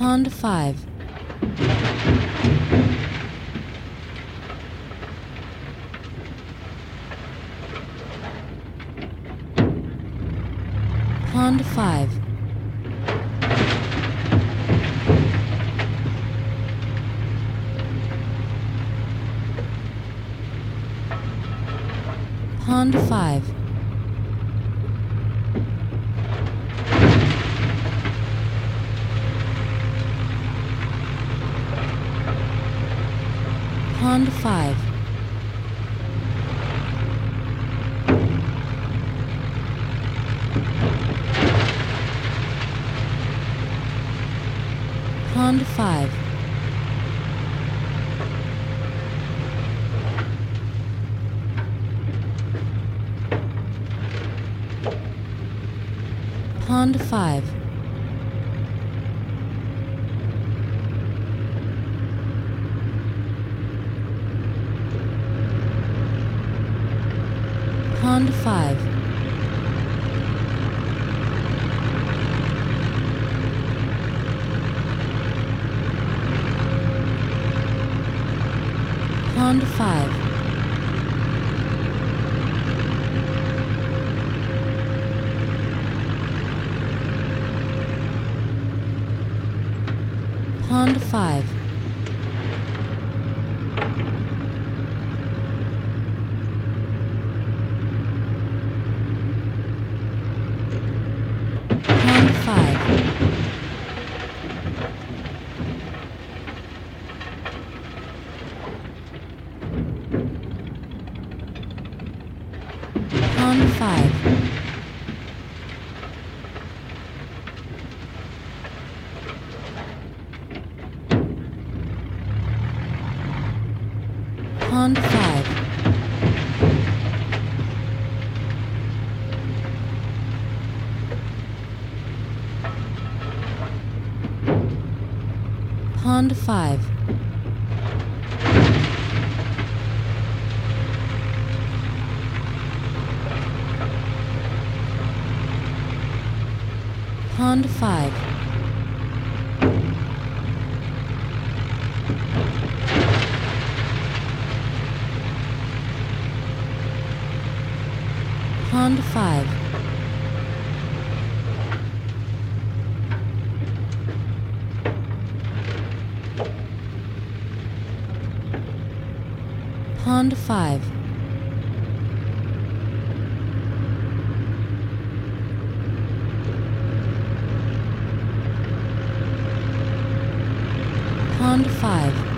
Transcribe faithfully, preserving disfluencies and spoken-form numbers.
Pond five. Pond five. Pond five. Pond five. Pond five. Pond five. Pond five. Pond five. Pond five. Pond five. Pond five. Pond five. Pond five. Pond five. Pond five. Pond five. Pond five.